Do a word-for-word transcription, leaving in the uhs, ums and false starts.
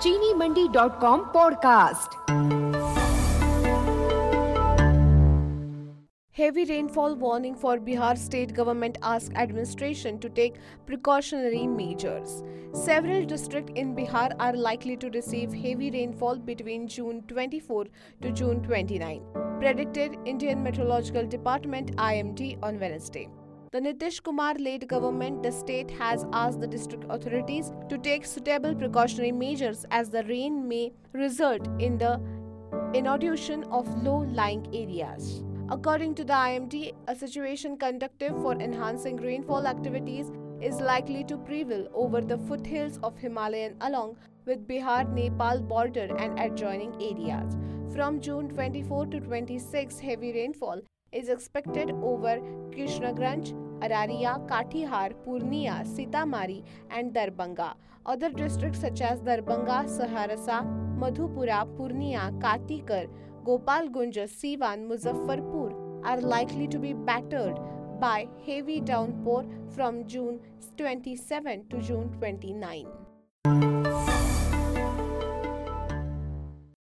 चीनी Mandi dot com podcast. Heavy rainfall warning for Bihar state government asks administration to take precautionary measures. Several districts in Bihar are likely to receive heavy rainfall between June twenty-fourth to June twenty-ninth, predicted Indian Meteorological Department I M D on Wednesday. The Nitish Kumar-led government, the state has asked the district authorities to take suitable precautionary measures as the rain may result in the inundation of low-lying areas. According to the I M D, a situation conducive for enhancing rainfall activities is likely to prevail over the foothills of Himalayan along with Bihar-Nepal border and adjoining areas. From June twenty-fourth to twenty-sixth, heavy rainfall is expected over Krishnaganj, Araria, Katihar, Purnia, Sitamarhi, and Darbhanga. Other districts such as Darbhanga, Saharsa, Madhupura, Purnia, Katikar, Gopalgunj, Siwan, Muzaffarpur are likely to be battered by heavy downpour from June twenty-seventh to June twenty-ninth.